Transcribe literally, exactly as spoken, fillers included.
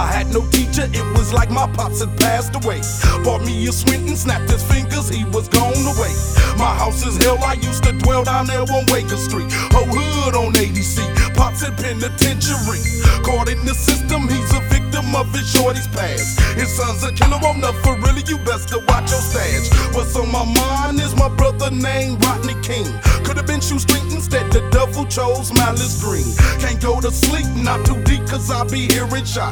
I had no teacher, it was like my pops had passed away. Bought me a Swinton, snapped his fingers, he was gone away. My house is hell, I used to dwell down there on Waker Street. Whole hood on eighty C, pops in penitentiary. Caught in the system, he's a victim of his shorty's past. His son's a killer, won't up for really, you best to watch your stash. What's on my mind is my brother named Rodney King. Could've been shoestring, instead the devil chose Malice Green. Can't go to sleep, not too deep, cause I be hearing shots.